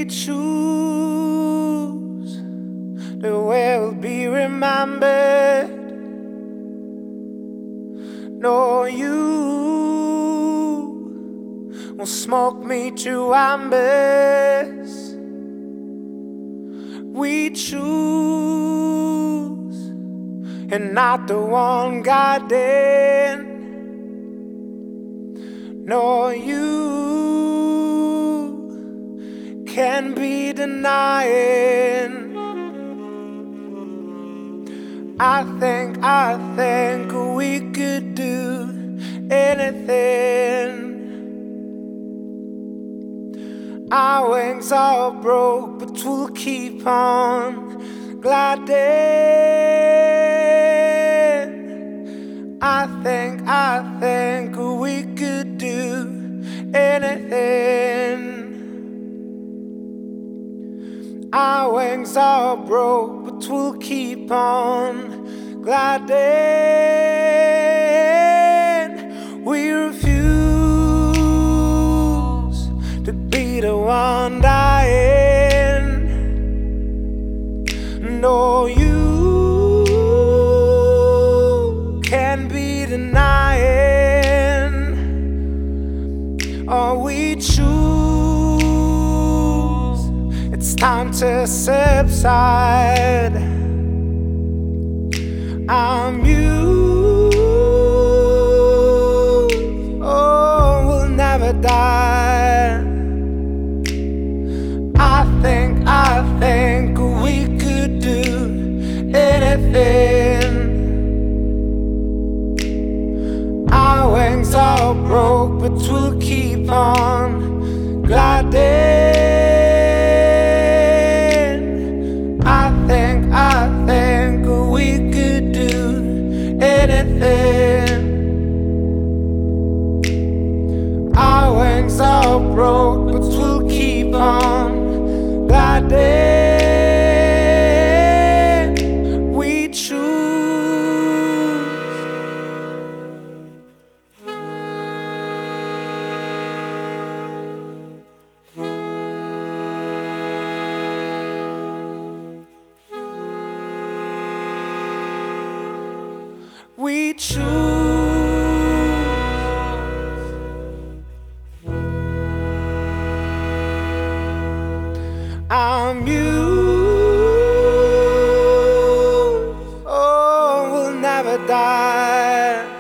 choose the way we'll be remembered. No, you won't smoke me to embers. We choose, and not the one guiding. No, you can be denying. I think we could do anything. Our wings are broke, but we'll keep on gliding. I think we could do anything. Our wings are broke, but we'll keep on gliding. We refuse to be the one dying. No, you can be denying. Or we choose, it's time to subside. I'm you, oh, we'll never die. I think we could do anything. Our wings are broke, but we'll keep on gliding. I think we could do anything. Our wings are broke, but we'll keep on gliding. We choose. We choose. I'm you, oh, we'll never die.